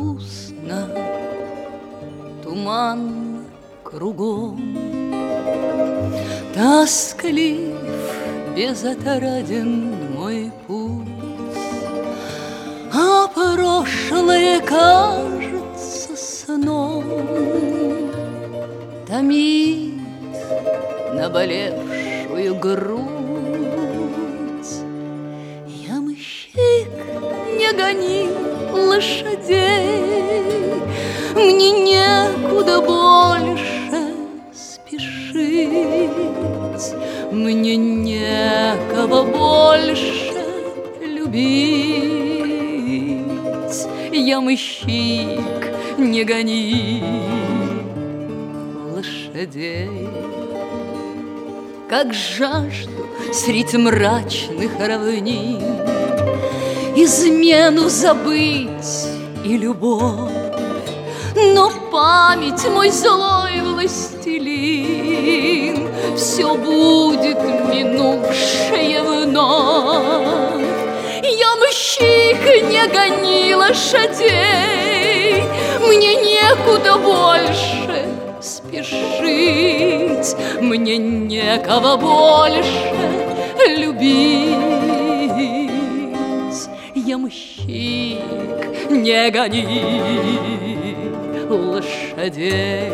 грустно, туман кругом, тосклив, безотраден мой путь, а прошлое кажется сном, томит наболевшую грудь. Ямщик, не гони лошадей, мне некуда больше спешить, мне некого больше любить. Ямщик, не гони лошадей. Как жажду средь мрачных равнин измену забыть и любовь, но память, мой злой властелин, все будет минувшее вновь. Ямщик, не гони лошадей, мне некуда больше спешить, мне некого больше любить. Ямщик, не гони лошадей.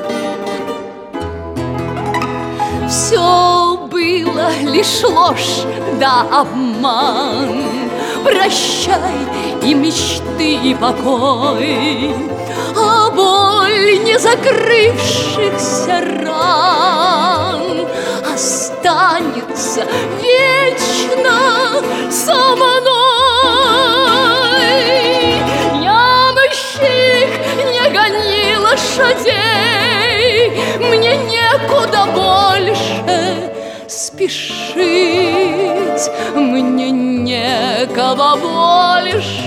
Все было лишь ложь да обман, прощай и мечты, и покой, а боль не закрывшихся ран останется вечно со мной. Ямщик, не гони лошадей, мне некуда больше спешить, мне некого больше